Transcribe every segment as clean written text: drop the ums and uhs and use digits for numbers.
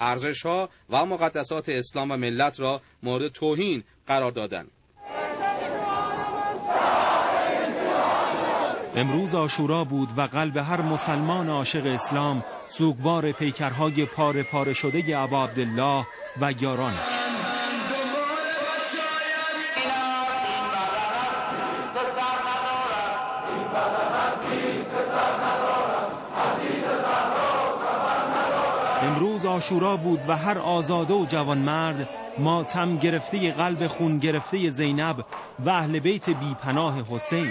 ارزش‌ها و مقدسات اسلام و ملت را مورد توهین قرار دادند. امروز عاشورا بود و قلب هر مسلمان عاشق اسلام سوگوار پیکرهای پاره پاره شده ابا عبدالله و یاران. امروز عاشورا بود و هر آزاده و جوانمرد ماتم گرفته قلب خون گرفته زینب و اهل بیت بی پناه حسین.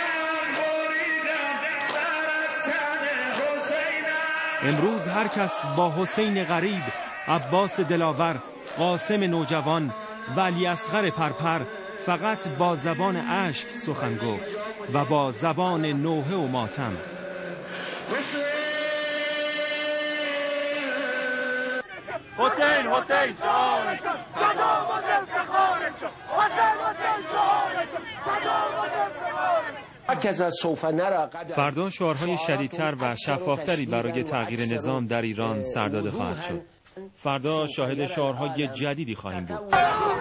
امروز هر کس با حسین غریب، عباس دلاور، قاسم نوجوان و علی اصغر پرپر فقط با زبان اشک سخن گفت و با زبان نوحه و ماتم. حسین فردا شعارهای شدیدتر و شفافتری برای تغییر نظام در ایران سرداده خواهد شد. فردا شاهد شعارهای جدیدی خواهیم بود.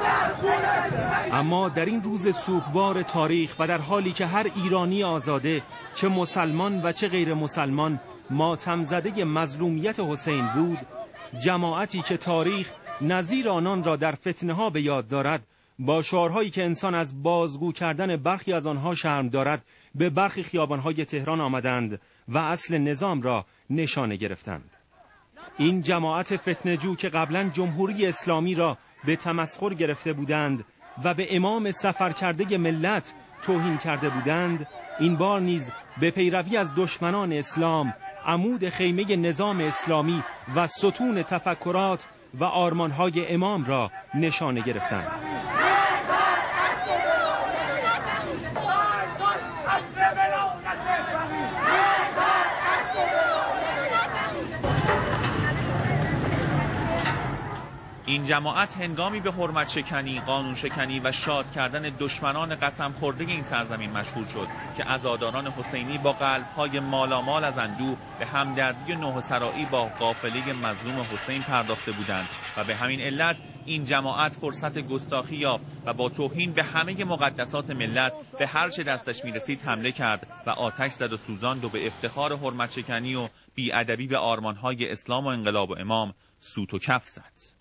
اما در این روز سوگوار تاریخ و در حالی که هر ایرانی آزاده، چه مسلمان و چه غیر مسلمان، ماتم زده مظلومیت حسین بود، جماعتی که تاریخ نظیر آنان را در فتنه ها به یاد دارد، با شعارهایی که انسان از بازگو کردن برخی از آنها شرم دارد، به برخی خیابانهای تهران آمدند و اصل نظام را نشانه گرفتند. این جماعت فتنه‌جو که قبلا جمهوری اسلامی را به تمسخر گرفته بودند و به امام سفر کرده ملت توهین کرده بودند، این بار نیز به پیروی از دشمنان اسلام عمود خیمه نظام اسلامی و ستون تفکرات و آرمانهای امام را نشانه گرفتند. این جماعت هنگامی به حرمت شکنی، قانون شکنی و شاد کردن دشمنان قسم خورده این سرزمین مشغول شد که عزاداران حسینی با قلب‌های مالامال از اندوه به همدردی و نوحه سرایی با قافله مظلوم حسین پرداخته بودند و به همین علت این جماعت فرصت گستاخی یافت و با توهین به همه مقدسات ملت به هر چه دستش میرسید حمله کرد و آتش زد و سوزاند و به افتخار حرمت شکنی و بی‌ادبی به آرمان‌های اسلام و انقلاب و امام سوت و کف زد.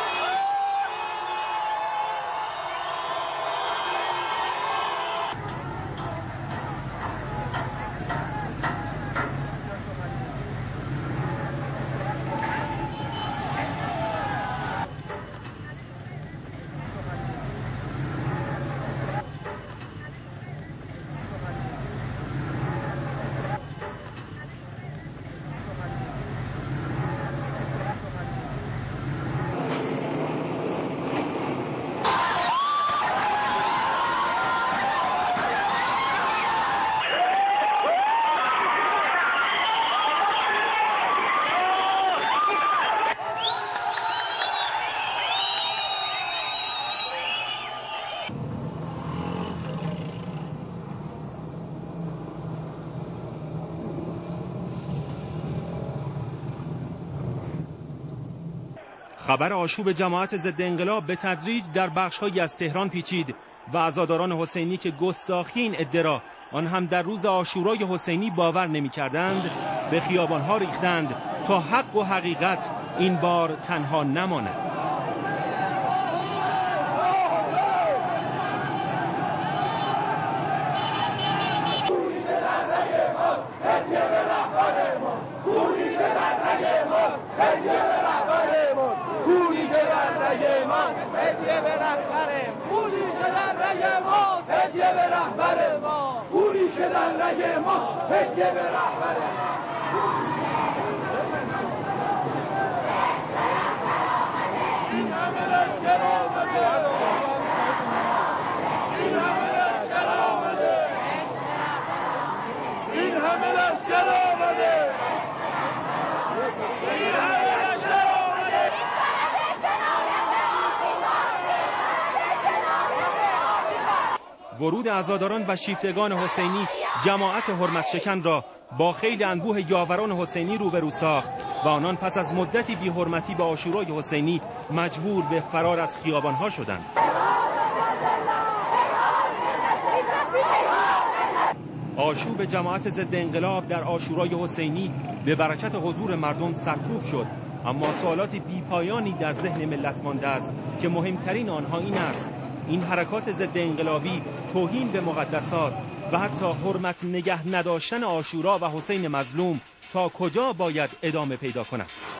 خبر آشوب جماعت ضد انقلاب به تدریج در بخش‌هایی از تهران پیچید و عزاداران حسینی که گستاخی این ادعا آن هم در روز عاشورای حسینی باور نمی‌کردند، به خیابان‌ها ریختند تا حق و حقیقت این بار تنها نماند. ورود عزاداران و شیفتگان حسینی جماعت حرمت شکن را با خیل انبوه یاوران حسینی روبرو ساخت و آنان پس از مدتی بی‌حرمتی به عاشورای حسینی مجبور به فرار از خیابان‌ها شدند. آشوب جماعت ضد انقلاب در عاشورای حسینی به برکت حضور مردم سرکوب شد، اما سوالات بی‌پایانی در ذهن ملت مانده است که مهمترین آنها این است: این حرکات ضد انقلابی توهین به مقدسات و حتی حرمت نگه نداشتن عاشورا و حسین مظلوم تا کجا باید ادامه پیدا کند؟